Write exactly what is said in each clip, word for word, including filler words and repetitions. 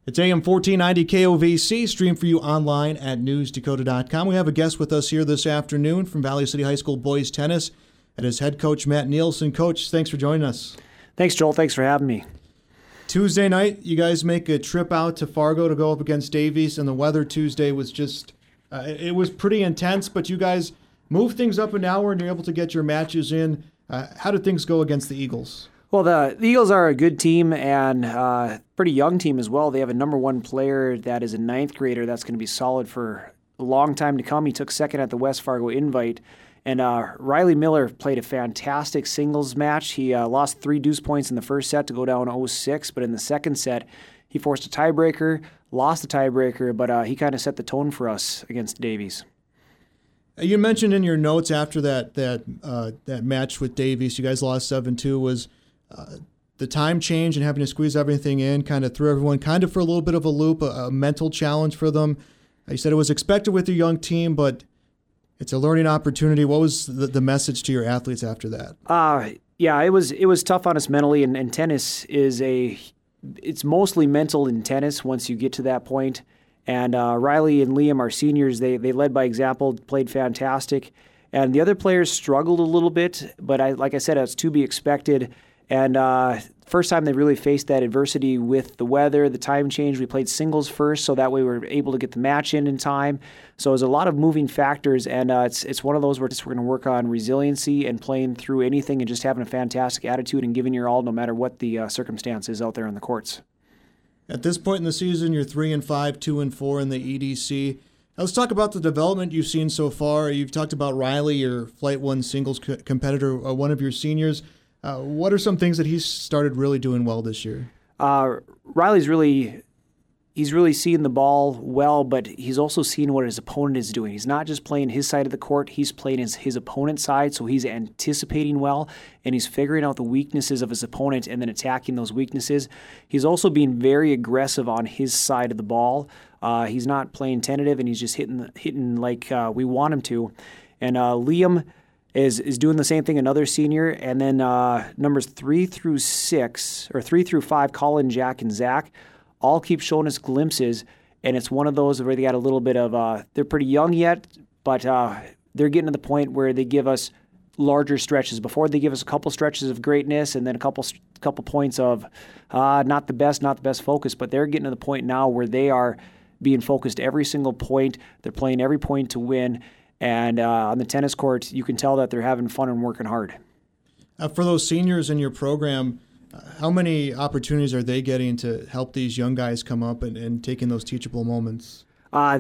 It's A M fourteen ninety K O V C, streamed for you online at news dakota dot com. We have a guest with us here this afternoon from Valley City High School boys tennis, and his head coach, Matt Nielsen. Coach, thanks for joining us. Thanks, Joel. Thanks for having me. Tuesday night, you guys make a trip out to Fargo to go up against Davies, and the weather Tuesday was just, uh, it was pretty intense, but you guys moved things up an hour and you're able to get your matches in. Uh, how did things go against the Eagles? Well, the, the Eagles are a good team and uh, pretty young team as well. They have a number one player that is a ninth grader that's going to be solid for a long time to come. He took second at the West Fargo Invite. And uh, Riley Miller played a fantastic singles match. He uh, lost three deuce points in the first set to go down oh six, but in the second set, he forced a tiebreaker, lost the tiebreaker, but uh, he kind of set the tone for us against Davies. You mentioned in your notes after that that uh, that match with Davies, you guys lost seven two, was uh, the time change and having to squeeze everything in kind of threw everyone kind of for a little bit of a loop, a, a mental challenge for them. You said it was expected with your young team, but it's a learning opportunity. What was the, the message to your athletes after that? Uh, yeah, it was it was tough on us mentally, and, and tennis is a it's mostly mental in tennis once you get to that point. And uh, Riley and Liam are seniors. They they led by example, played fantastic. And the other players struggled a little bit, but I like I said, it's to be expected. And uh, first time they really faced that adversity with the weather, the time change. We played singles first, so that way we were able to get the match in in time. So there's a lot of moving factors, and uh, it's it's one of those where just we're going to work on resiliency and playing through anything and just having a fantastic attitude and giving your all no matter what the uh, circumstance is out there on the courts. At this point in the season, you're three and five, two and four in the E D C. Now let's talk about the development you've seen so far. You've talked about Riley, your Flight One singles co- competitor, uh, one of your seniors. Uh, what are some things that he's started really doing well this year? Uh, Riley's really, he's really seeing the ball well, but he's also seeing what his opponent is doing. He's not just playing his side of the court, he's playing his, his opponent's side, so he's anticipating well, and he's figuring out the weaknesses of his opponent and then attacking those weaknesses. He's also being very aggressive on his side of the ball. Uh, he's not playing tentative, and he's just hitting hitting like uh, we want him to. And uh, Liam is is doing the same thing, another senior. And then uh, numbers three through six, or three through five, Colin, Jack, and Zach, all keep showing us glimpses. And it's one of those where they got a little bit of, uh, they're pretty young yet, but uh, they're getting to the point where they give us larger stretches. Before they give us a couple stretches of greatness and then a couple couple points of uh, not the best, not the best focus, but they're getting to the point now where they are being focused every single point. They're playing every point to win. And uh, on the tennis court, you can tell that they're having fun and working hard. Uh, for those seniors in your program, uh, how many opportunities are they getting to help these young guys come up and, and taking those teachable moments? Uh,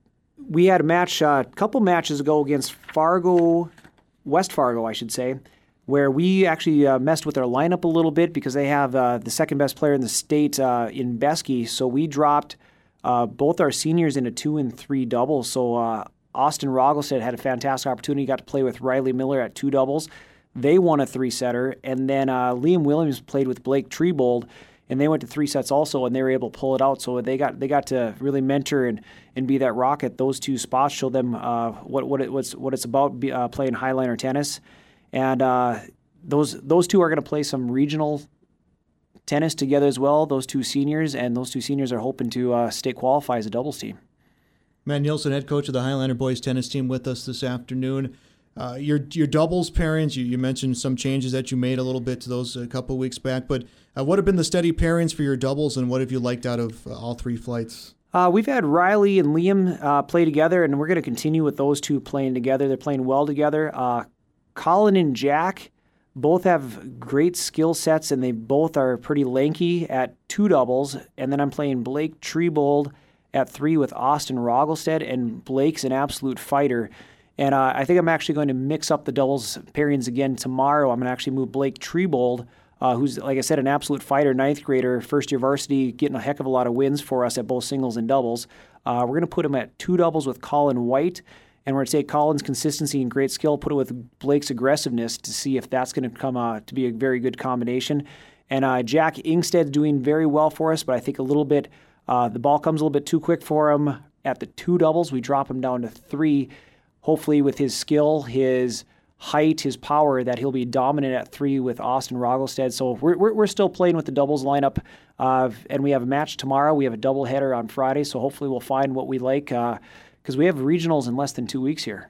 we had a match uh, a couple matches ago against Fargo, West Fargo, I should say, where we actually uh, messed with their lineup a little bit because they have uh, the second best player in the state uh, in Besky. So we dropped uh, both our seniors into two and three doubles. So uh, Austin Rogelstead had a fantastic opportunity, got to play with Riley Miller at two doubles. They won a three-setter, and then uh, Liam Williams played with Blake Trebold, and they went to three sets also, and they were able to pull it out. So they got they got to really mentor and, and be that rock at those two spots, show them uh, what what it what's, what it's about be, uh, playing Highliner tennis, and uh, those those two are going to play some regional tennis together as well. Those two seniors, and those two seniors are hoping to uh, state qualify as a doubles team. Matt Nielsen, head coach of the Highliner boys tennis team, with us this afternoon. Uh, your your doubles pairings, you, you mentioned some changes that you made a little bit to those a couple weeks back, but uh, what have been the steady pairings for your doubles, and what have you liked out of uh, all three flights? Uh, we've had Riley and Liam uh, play together, and we're going to continue with those two playing together. They're playing well together. Uh, Colin and Jack both have great skill sets, and they both are pretty lanky at two doubles, and then I'm playing Blake Trebold at three with Austin Rogelstead, and Blake's an absolute fighter. And uh, I think I'm actually going to mix up the doubles pairings again tomorrow. I'm going to actually move Blake Trebold, uh, who's, like I said, an absolute fighter, ninth grader, first year varsity, getting a heck of a lot of wins for us at both singles and doubles. Uh, we're going to put him at two doubles with Colin White, and we're going to take Colin's consistency and great skill, put it with Blake's aggressiveness to see if that's going to come uh, to be a very good combination. And uh, Jack Ingsted's doing very well for us, but I think a little bit Uh, the ball comes a little bit too quick for him at the two doubles. We drop him down to three. Hopefully with his skill, his height, his power, that he'll be dominant at three with Austin Roggelstead. So we're we're, we're still playing with the doubles lineup, uh, and we have a match tomorrow. We have a doubleheader on Friday, so hopefully we'll find what we like because uh, we have regionals in less than two weeks here.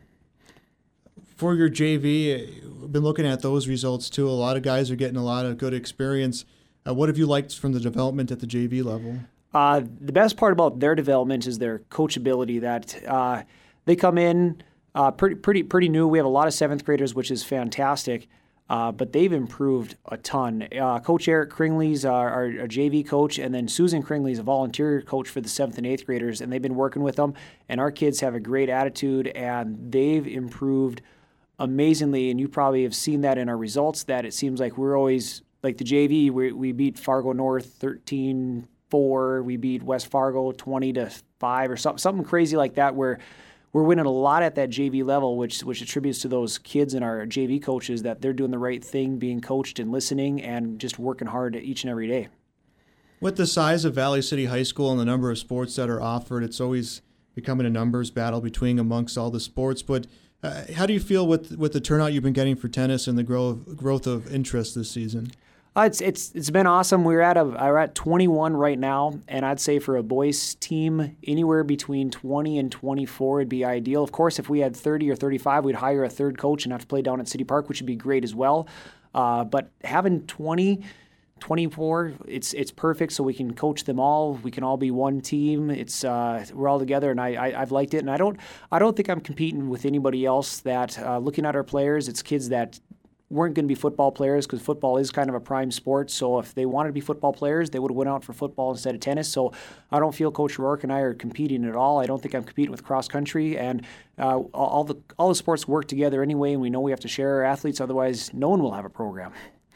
For your J V, we've been looking at those results too. A lot of guys are getting a lot of good experience. Uh, what have you liked from the development at the J V level? Uh, the best part about their development is their coachability. That uh, they come in uh, pretty, pretty, pretty new. We have a lot of seventh graders, which is fantastic. Uh, but they've improved a ton. Uh, Coach Eric Kringley's our, our, our J V coach, and then Susan Kringley's a volunteer coach for the seventh and eighth graders, and they've been working with them. And our kids have a great attitude, and they've improved amazingly. And you probably have seen that in our results. That it seems like we're always like the J V. We we beat Fargo North thirteen four. We beat West Fargo twenty to five or something something crazy like that. Where we're winning a lot at that J V level, which which attributes to those kids and our J V coaches that they're doing the right thing, being coached and listening, and just working hard each and every day. With the size of Valley City High School and the number of sports that are offered, it's always becoming a numbers battle between amongst all the sports. But uh, how do you feel with with the turnout you've been getting for tennis and the growth growth of interest this season? Uh, it's it's it's been awesome. We're at a we're at twenty-one right now, and I'd say for a boys team, anywhere between twenty and twenty-four would be ideal. Of course, if we had thirty or thirty-five, we'd hire a third coach and have to play down at City Park, which would be great as well. Uh, but having twenty, twenty-four, it's it's perfect. So we can coach them all. We can all be one team. It's uh, we're all together, and I, I I've liked it. And I don't I don't think I'm competing with anybody else. That uh, looking at our players, it's kids that weren't going to be football players because football is kind of a prime sport. So if they wanted to be football players, they would have went out for football instead of tennis. So I don't feel Coach Rourke and I are competing at all. I don't think I'm competing with cross country, and uh, all the all the sports work together anyway. And we know we have to share our athletes, otherwise no one will have a program.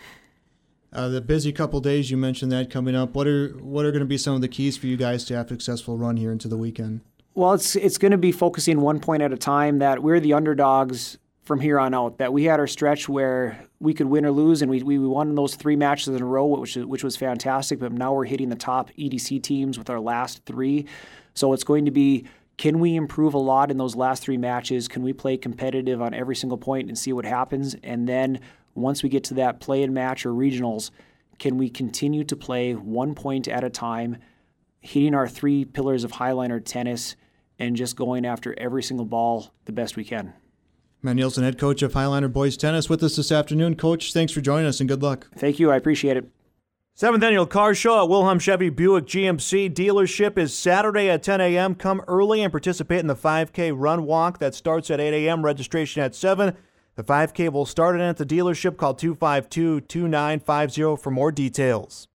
Uh, the busy couple days, you mentioned that coming up. What are what are going to be some of the keys for you guys to have a successful run here into the weekend? Well, it's it's going to be focusing one point at a time. That we're the underdogs from here on out, that we had our stretch where we could win or lose, and we we won those three matches in a row, which which was fantastic. But now we're hitting the top E D C teams with our last three. So it's going to be, can we improve a lot in those last three matches? Can we play competitive on every single point and see what happens? And then once we get to that play-in match or regionals, can we continue to play one point at a time, hitting our three pillars of Highliner tennis, and just going after every single ball the best we can? Matt Nielsen, head coach of Highliner Boys Tennis, with us this afternoon. Coach, thanks for joining us and good luck. Thank you. I appreciate it. seventh Annual Car Show at Wilhelm Chevy Buick G M C dealership is Saturday at ten a.m. Come early and participate in the five K run walk that starts at eight a.m. Registration at seven. The five K will start at the dealership. Call two five two, two nine five zero for more details.